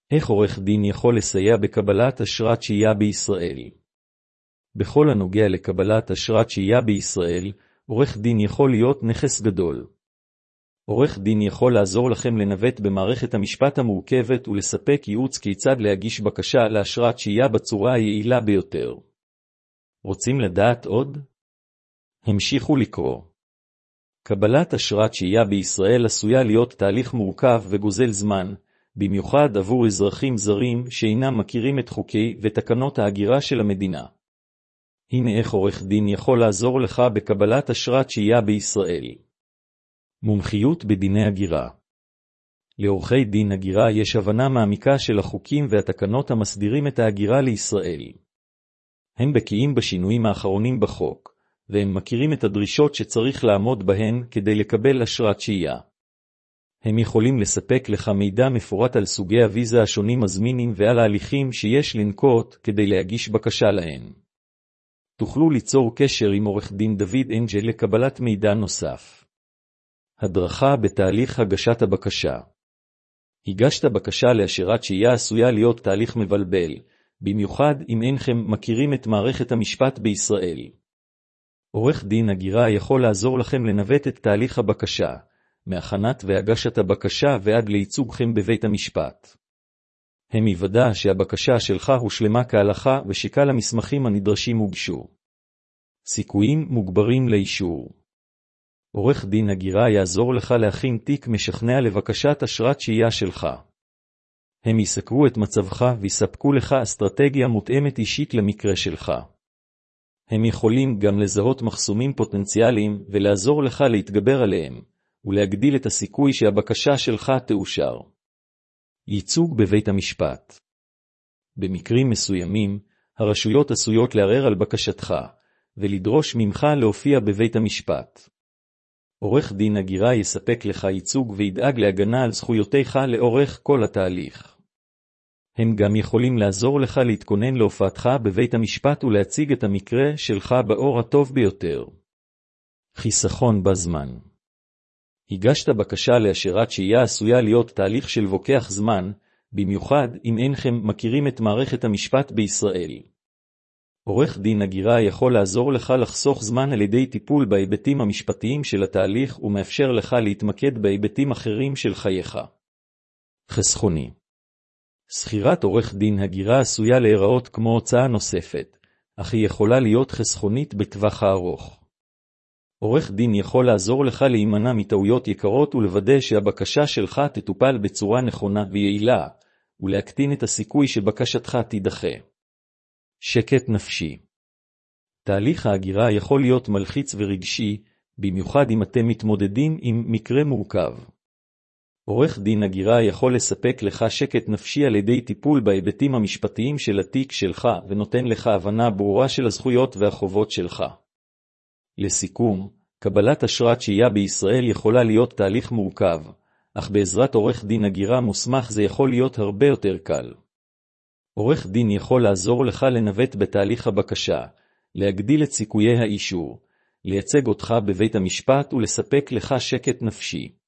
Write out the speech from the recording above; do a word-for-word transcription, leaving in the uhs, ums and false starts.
איך עורך דין יכול לסייע בקבלת אשרת שהייה בישראל? בכל הנוגע לקבלת אשרת שהייה בישראל, עורך דין יכול להיות נכס גדול. עורך דין יכול לעזור לכם לנווט במערכת המשפט המורכבת ולספק ייעוץ כיצד להגיש בקשה לאשרת שהייה בצורה היעילה ביותר. רוצים לדעת עוד? המשיכו לקרוא. קבלת אשרת שהייה בישראל עשויה להיות תהליך מורכב וגוזל זמן, במיוחד עבור אזרחים זרים שאינם מכירים את חוקי ותקנות ההגירה של המדינה. הנה איך עורך דין יכול לעזור לך בקבלת אשרת שהייה בישראל. מומחיות בדיני הגירה. לעורכי דין הגירה יש הבנה מעמיקה של החוקים והתקנות המסדירים את ההגירה לישראל. הם בקיאים בשינויים האחרונים בחוק, והם מכירים את הדרישות שצריך לעמוד בהן כדי לקבל אשרת שהייה. הם יכולים לספק לך מידע מפורט על סוגי הוויזה השונים הזמינים ועל ההליכים שיש לנקוט כדי להגיש בקשה להן. תוכלו ליצור קשר עם עורך דין דוד אנג'ל לקבלת מידע נוסף. הדרכה בתהליך הגשת הבקשה. הגשת בקשה לאשרת שהייה עשויה להיות תהליך מבלבל, במיוחד אם אינכם מכירים את מערכת המשפט בישראל. עורך דין הגירה יכול לעזור לכם לנווט את תהליך הבקשה, מהכנת והגשת הבקשה ועד לייצוגכם בבית המשפט. הם יוודא שהבקשה שלך הושלמה כהלכה ושכל המסמכים הנדרשים הוגשו. סיכויים מוגברים לאישור. עורך דין הגירה יעזור לך להכין תיק משכנע לבקשת אשרת שהייה שלך. הם יסקרו את מצבך ויספקו לך אסטרטגיה מותאמת אישית למקרה שלך. הם יכולים גם לזהות מחסומים פוטנציאליים ולעזור לך להתגבר עליהם, ולהגדיל את הסיכוי שהבקשה שלך תאושר. ייצוג בבית המשפט. במקרים מסוימים, הרשויות עשויות לערער על בקשתך, ולדרוש ממך להופיע בבית המשפט. עורך דין הגירה יספק לך ייצוג וידאג להגנה על זכויותיך לאורך כל התהליך. הם גם יכולים לעזור לך להתכונן להופעתך בבית המשפט ולהציג את המקרה שלך באור הטוב ביותר. חיסכון בזמן. הגשת בקשה לאשרת שהייה עשויה להיות תהליך של לוקח זמן, במיוחד אם אינכם מכירים את מערכת המשפט בישראל. עורך דין הגירה יכול לעזור לך לחסוך זמן על ידי טיפול בהיבטים המשפטיים של התהליך ומאפשר לך להתמקד בהיבטים אחרים של חייך. חסכוני. שכירת עורך דין הגירה עשויה להיראות כמו הוצאה נוספת, אך היא יכולה להיות חסכונית בטווח הארוך. עורך דין יכול לעזור לך להימנע מטעויות יקרות ולוודא שהבקשה שלך תטופל בצורה נכונה ויעילה, ולהקטין את הסיכוי שבקשתך תידחה. שקט נפשי. תהליך ההגירה יכול להיות מלחיץ ורגשי, במיוחד אם אתם מתמודדים עם מקרה מורכב. עורך דין הגירה יכול לספק לך שקט נפשי על ידי טיפול בהיבטים המשפטיים של התיק שלך ונותן לך הבנה ברורה של הזכויות והחובות שלך. לסיכום, קבלת אשרת שהייה בישראל יכולה להיות תהליך מורכב, אך בעזרת עורך דין הגירה מוסמך זה יכול להיות הרבה יותר קל. עורך דין יכול לעזור לך לנווט בתהליך הבקשה, להגדיל את סיכויי האישור, לייצג אותך בבית המשפט ולספק לך שקט נפשי.